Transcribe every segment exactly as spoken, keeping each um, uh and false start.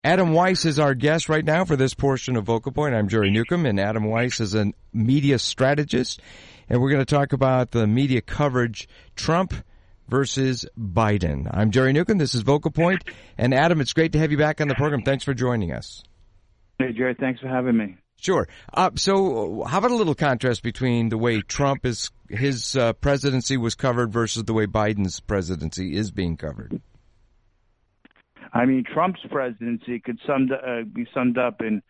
Adam Weiss is our guest right now for this portion of Vocal Point. I'm Jerry Newcomb, and Adam Weiss is a media strategist, and we're going to talk about the media coverage, Trump versus Biden. I'm Jerry Newcomb. This is Vocal Point, and Adam, it's great to have you back on the program. Thanks for joining us. Hey, Jerry, thanks for having me. Sure. Uh, so how about a little contrast between the way Trump is, his uh, presidency was covered versus the way Biden's presidency is being covered? I mean, Trump's presidency could summed, uh, be summed up in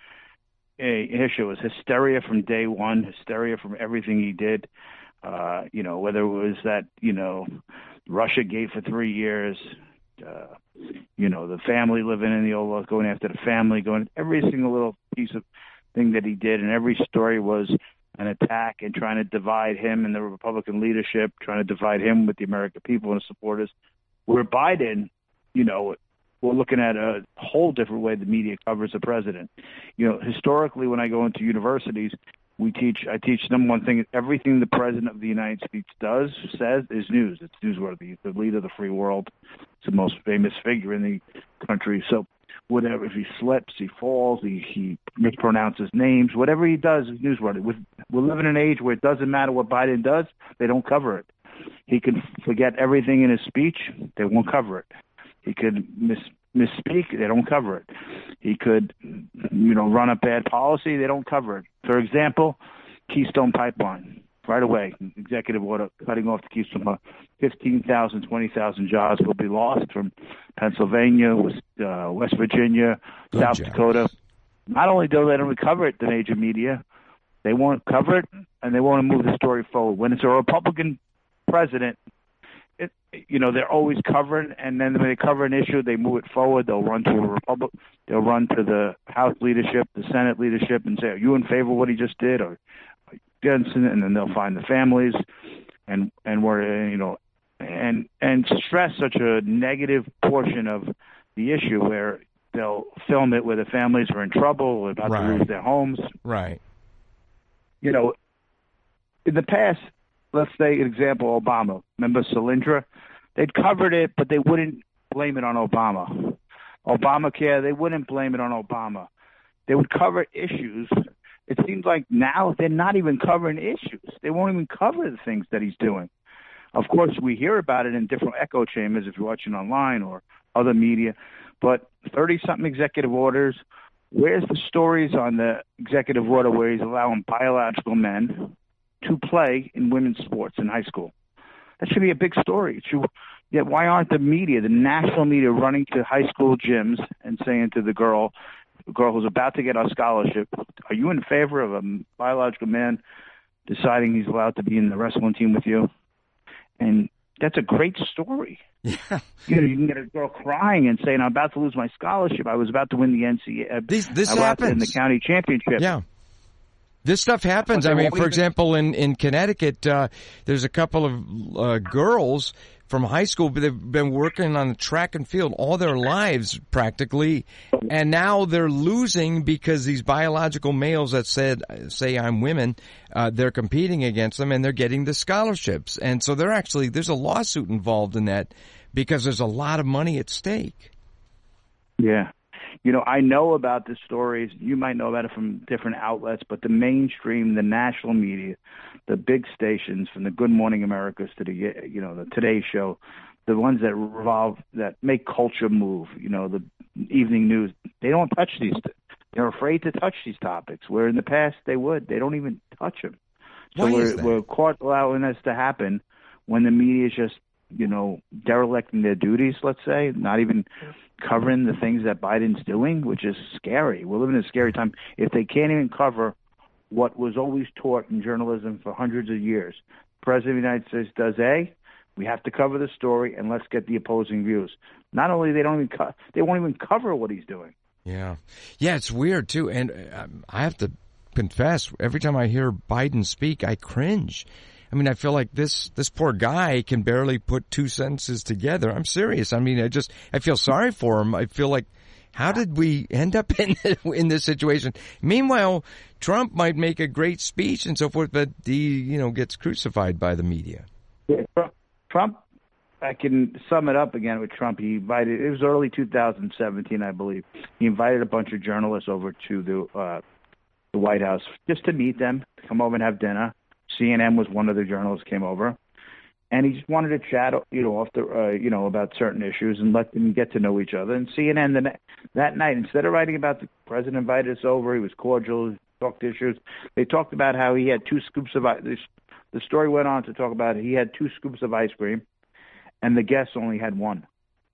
a issue. It was hysteria from day one, hysteria from everything he did. Uh, you know, whether it was that, you know, Russia gate for three years, uh, you know, the family living in the Oval Office, going after the family, going every single little piece of thing that he did, and every story was an attack and trying to divide him and the Republican leadership, trying to divide him with the American people and his supporters. Where Biden, you know, we're looking at a whole different way the media covers the president. You know, historically, when I go into universities, we teach, I teach them one thing: everything the president of the United States does, says, is news. It's newsworthy. The leader of the free world. It's the most famous figure in the country. So whatever, if he slips, he falls, he, he mispronounces names, whatever he does is newsworthy. We're, we're living in an age where it doesn't matter what Biden does, they don't cover it. He can forget everything in his speech, they won't cover it. He could miss, misspeak, they don't cover it. He could, you know, run a bad policy, they don't cover it. For example, Keystone Pipeline. Right away, executive order cutting off the Keystone. fifteen thousand, twenty thousand jobs will be lost from Pennsylvania, West, uh, West Virginia, Good South job. Dakota. Not only do they don't cover it, the major media, they won't cover it, and they want to move the story forward. When it's a Republican president, it, you know, they're always covering, and then when they cover an issue, they move it forward. They'll run to a Republic, they'll run to the House leadership, the Senate leadership, and say, "Are you in favor of what he just did?" Or against it, and then they'll find the families, and and we're you know, and and stress such a negative portion of the issue where they'll film it where the families are in trouble, about Right. to lose their homes. Right. You know, in the past, let's say an example, Obama. Remember Solyndra? They'd covered it, but they wouldn't blame it on Obama. Obamacare, they wouldn't blame it on Obama. They would cover issues. It seems like now they're not even covering issues. They won't even cover the things that he's doing. Of course, we hear about it in different echo chambers if you're watching online or other media, but thirty-something executive orders. Where's the stories on the executive order where he's allowing biological men to play in women's sports in high school? That should be a big story. It should, yet why aren't the media, the national media, running to high school gyms and saying to the girl, the girl who's about to get our scholarship, are you in favor of a biological man deciding he's allowed to be in the wrestling team with you? And that's a great story. Yeah. You know, you can get a girl crying and saying, "I'm about to lose my scholarship. I was about to win the N C A A. This, this I was about to win happens. the county championship." Yeah. This stuff happens. But I they mean, won't for even- example, in, in Connecticut, uh, there's a couple of uh, girls from high school, but they've been working on the track and field all their lives practically, and now they're losing because these biological males that said, say I'm women, uh, they're competing against them and they're getting the scholarships. And so they're actually, there's a lawsuit involved in that because there's a lot of money at stake. Yeah. You know, I know about the stories. You might know about it from different outlets, but the mainstream, the national media, the big stations, from the Good Morning Americas to the, you know, the Today Show, the ones that revolve, that make culture move, you know, the evening news, they don't touch these. They're afraid to touch these topics, where in the past they would. They don't even touch them. So Why we're, is that? we're caught allowing this to happen when the media is just, you know, derelicting their duties, let's say, not even covering the things that Biden's doing, which is scary. We're living in a scary time. If they can't even cover what was always taught in journalism for hundreds of years, the President of the United States does A, we have to cover the story and let's get the opposing views. Not only they don't even co- they won't even cover what he's doing. Yeah. Yeah, it's weird, too. And um, I have to confess, every time I hear Biden speak, I cringe. I mean, I feel like this, this poor guy can barely put two sentences together. I'm serious. I mean, I just, I feel sorry for him. I feel like, how did we end up in, in this situation? Meanwhile, Trump might make a great speech and so forth, but he, you know, gets crucified by the media. Yeah, Trump, I can sum it up again with Trump. He invited, it was early two thousand seventeen, I believe. He invited a bunch of journalists over to the uh, the White House just to meet them, to come over and have dinner. C N N was one of the journalists came over. And he just wanted to chat, you know, off the, uh, you know, about certain issues and let them get to know each other. And C N N the, that night, instead of writing about the president invited us over, he was cordial, talked issues. They talked about how he had two scoops of ice. The story went on to talk about he had two scoops of ice cream, and the guests only had one.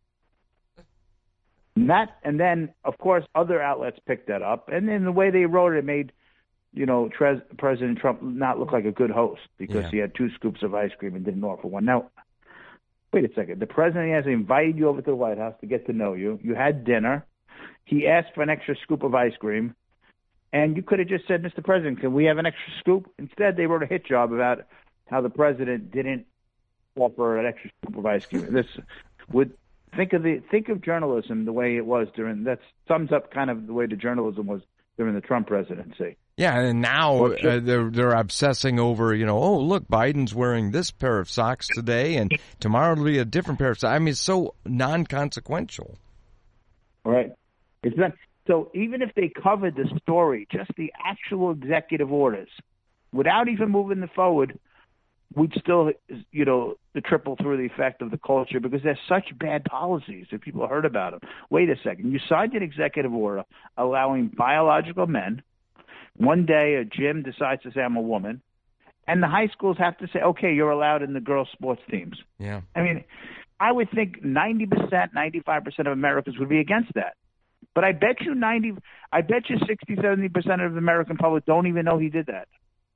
And that, and then of course other outlets picked that up, and then the way they wrote it, it made, you know, Tre- President Trump not look like a good host because yeah. he had two scoops of ice cream and didn't offer one. Now, wait a second. The president has invited you over to the White House to get to know you. You had dinner. He asked for an extra scoop of ice cream, and you could have just said, Mister President, can we have an extra scoop? Instead, they wrote a hit job about how the president didn't offer an extra scoop of ice cream. This would think of the think of journalism the way it was during. That sums up kind of the way the journalism was during the Trump presidency. Yeah, and now uh, they're they're obsessing over, you know, oh, look, Biden's wearing this pair of socks today, and tomorrow it'll be a different pair of socks. I mean, it's so non-consequential. Right. It's not, so even if they covered the story, just the actual executive orders, without even moving the forward, we'd still, you know, triple through the effect of the culture because there's such bad policies that people heard about them. Wait a second. You signed an executive order allowing biological men. One day a gym decides to say, I'm a woman. And the high schools have to say, okay, you're allowed in the girls' sports teams. Yeah. I mean, I would think ninety percent, ninety-five percent of Americans would be against that. But I bet you ninety, I bet you sixty, seventy percent of the American public don't even know he did that.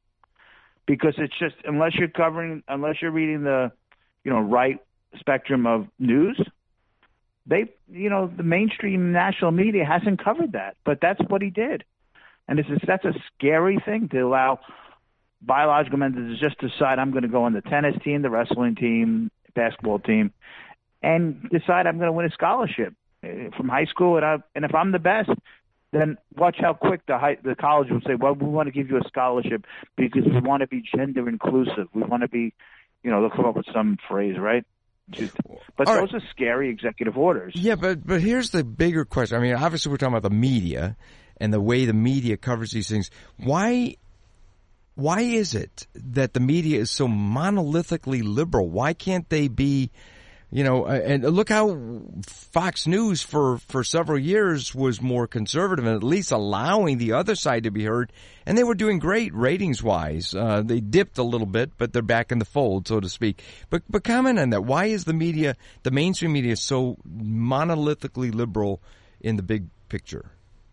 Because it's just, unless you're covering, unless you're reading the, you know, right spectrum of news, they, you know, the mainstream national media hasn't covered that. But that's what he did. And it's, that's a scary thing to allow biological men to just decide I'm going to go on the tennis team, the wrestling team, basketball team, and decide I'm going to win a scholarship from high school. And, I, and if I'm the best, then watch how quick the high, the college will say, well, we want to give you a scholarship because we want to be gender inclusive. We want to be, you know, they'll come up with some phrase, right? Just, but All those right. are scary executive orders. Yeah, but but here's the bigger question. I mean, obviously we're talking about the media and the way the media covers these things. Why why is it that the media is so monolithically liberal? Why can't they be, you know, and look how Fox News for, for several years was more conservative and at least allowing the other side to be heard. And they were doing great ratings-wise. Uh, they dipped a little bit, but they're back in the fold, so to speak. But, but comment on that. Why is the media, the mainstream media, so monolithically liberal in the big picture?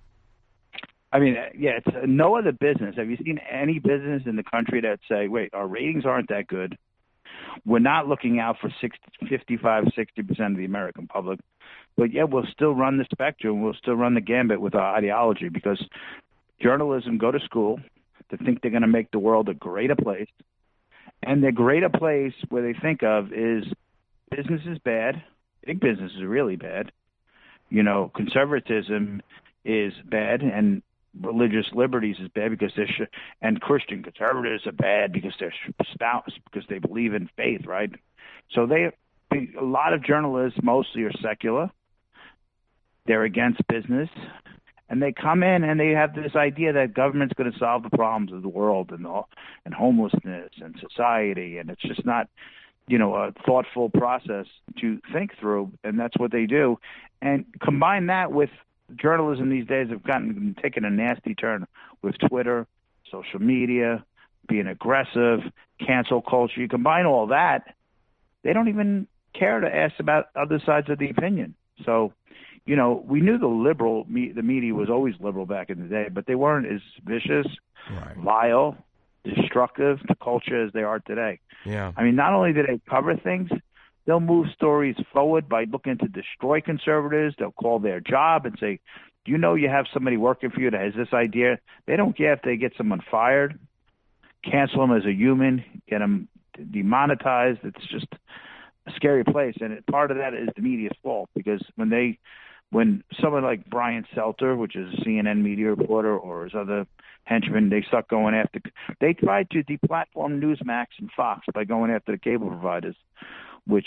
I mean, yeah, it's no other business. Have you seen any business in the country that say, wait, our ratings aren't that good? We're not looking out for sixty, fifty-five, sixty percent of the American public. But, yeah, we'll still run the spectrum. We'll still run the gambit with our ideology because journalism go to school to think they're going to make the world a greater place. And the greater place where they think of is business is bad. Big business is really bad. You know, conservatism is bad and religious liberties is bad because they're sh- and Christian conservatives are bad because they're spouse because they believe in faith, right? So they, a lot of journalists mostly are secular. They're against business, and they come in and they have this idea that government's going to solve the problems of the world and the, and homelessness and society, and it's just not, you know, a thoughtful process to think through, and that's what they do. And combine that with journalism these days have gotten taken a nasty turn with Twitter, social media, being aggressive, cancel culture. You combine all that, they don't even care to ask about other sides of the opinion. So, you know, we knew the liberal, the media was always liberal back in the day, but they weren't as vicious, right. vile, destructive to culture as they are today. Yeah. I mean, not only do they cover things, they'll move stories forward by looking to destroy conservatives. They'll call their job and say, do you know you have somebody working for you that has this idea? They don't care if they get someone fired, cancel them as a human, get them demonetized. It's just a scary place. And it, part of that is the media's fault because when they, when someone like Brian Selter, which is a C N N media reporter, or his other henchmen, they start going after, they tried to deplatform Newsmax and Fox by going after the cable providers, which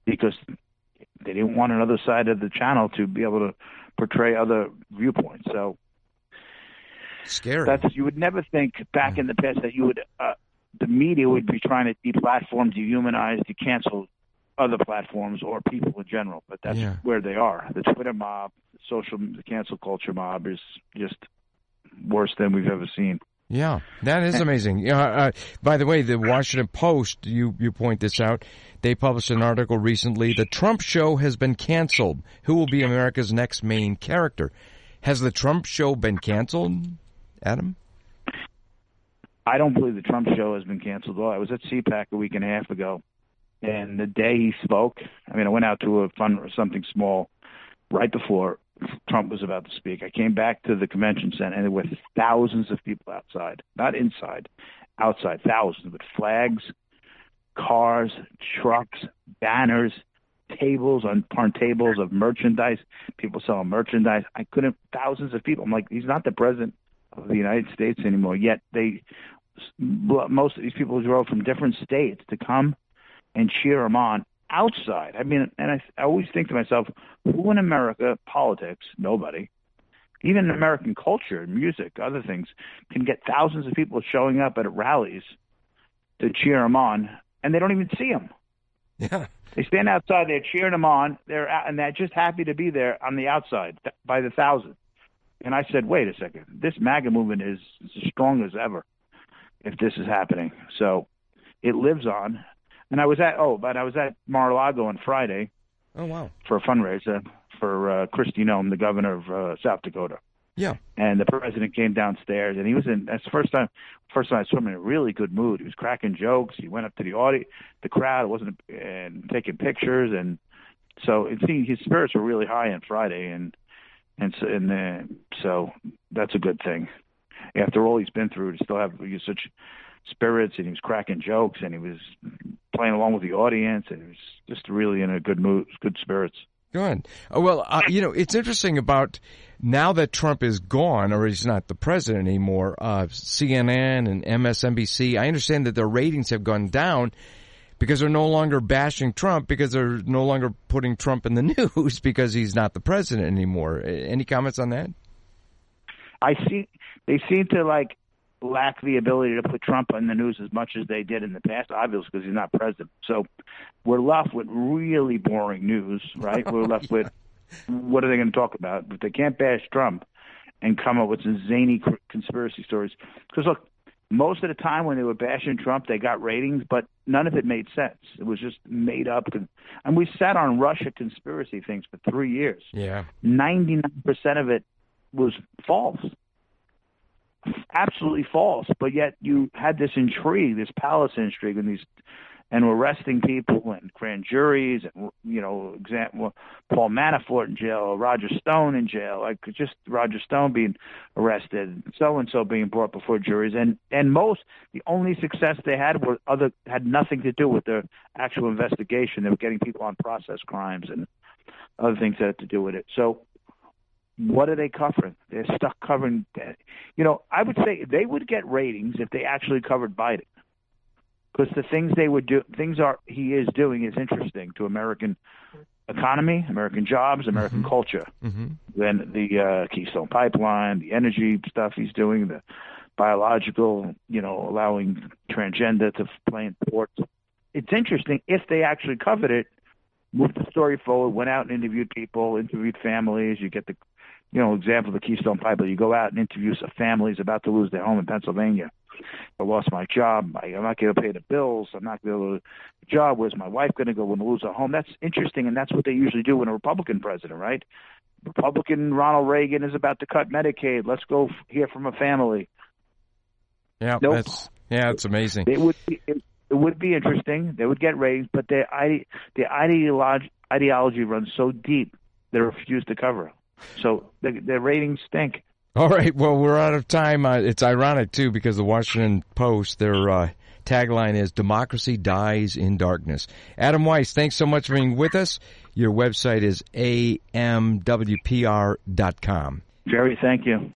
because they didn't want another side of the channel to be able to portray other viewpoints. So scary. That's, you would never think back in the past that you would uh, the media would be trying to deplatform, dehumanize, to cancel other platforms or people in general. But that's yeah. where they are. The Twitter mob, the social, the cancel culture mob is just worse than we've ever seen. Yeah, that is amazing. Uh, uh, by the way, the Washington Post, you, you point this out, they published an article recently, The Trump Show has been canceled. Who will be America's next main character? Has the Trump Show been canceled, Adam? I don't believe the Trump Show has been canceled. Well, I was at C PAC a week and a half ago, and the day he spoke, I mean, I went out to a fun something small right before Trump was about to speak. I came back to the convention center, and there were thousands of people outside, not inside, outside, thousands, with flags, cars, trucks, banners, tables on, on tables of merchandise, people selling merchandise. I couldn't, thousands of people. I'm like, he's not the president of the United States anymore, yet they, most of these people drove from different states to come and cheer him on outside. I mean, and I, I always think to myself, who in America, politics, nobody, even in American culture, music, other things, can get thousands of people showing up at rallies to cheer him on, and they don't even see him. Yeah. They stand outside, they're cheering him on, they're and they're just happy to be there on the outside by the thousands. And I said, wait a second, this MAGA movement is as strong as ever if this is happening. So it lives on. And I was at, oh, but I was at Mar-a-Lago on Friday. Oh, wow. For a fundraiser for uh, Kristi Noem, the governor of uh, South Dakota. Yeah. And the president came downstairs, and he was in, that's the first time, first time I saw him in a really good mood. He was cracking jokes. He went up to the audience, the crowd, wasn't, and taking pictures. And so it seemed his spirits were really high on Friday. And, and so, and uh, so that's a good thing. After all he's been through, to still have he's such spirits, and he was cracking jokes, and he was playing along with the audience, and he was just really in a good mood, good spirits. Good. Uh, well, uh, you know, it's interesting about now that Trump is gone, or he's not the president anymore, uh, C N N and M S N B C, I understand that their ratings have gone down because they're no longer bashing Trump, because they're no longer putting Trump in the news because he's not the president anymore. Any comments on that? I see. They seem to, like, lack the ability to put Trump in the news as much as they did in the past, obviously, because he's not president. So we're left with really boring news, right? We're left yeah. with, what are they going to talk about? But they can't bash Trump and come up with some zany conspiracy stories. Because, look, most of the time when they were bashing Trump, they got ratings, but none of it made sense. It was just made up. And we sat on Russia conspiracy things for three years. Yeah. ninety-nine percent of it was false. Absolutely false, but yet you had this intrigue, this palace intrigue, and these, and arresting people and grand juries, and you know, example, Paul Manafort in jail, Roger Stone in jail, like just Roger Stone being arrested, so and so being brought before juries, and and most the only success they had were other had nothing to do with their actual investigation. They were getting people on process crimes and other things that had to do with it. So. What are they covering? They're stuck covering that. You know, I would say they would get ratings if they actually covered Biden, because the things they would do, things are he is doing is interesting to American economy, American jobs, American mm-hmm. culture. Mm-hmm. Then the uh, Keystone Pipeline, the energy stuff he's doing, the biological, you know, allowing transgender to play in sports. It's interesting if they actually covered it, moved the story forward, went out and interviewed people, interviewed families. You get the You know, example of the Keystone Pipeline. You go out and interview some families about to lose their home in Pennsylvania. I lost my job. I, I'm not going to pay the bills. I'm not going to go to the job. Where's my wife going to go when we lose her home? That's interesting, and that's what they usually do when a Republican president, right? Republican Ronald Reagan is about to cut Medicaid. Let's go hear from a family. Yeah, nope. that's yeah, it's amazing. It would be it, it would be interesting. They would get ratings, but their ide, their ideology ideology runs so deep they refuse to cover it. So the, the ratings stink. All right. Well, we're out of time. Uh, it's ironic, too, because the Washington Post, their uh, tagline is "Democracy Dies in Darkness." Adam Weiss, thanks so much for being with us. Your website is A M W P R dot com. Jerry, thank you.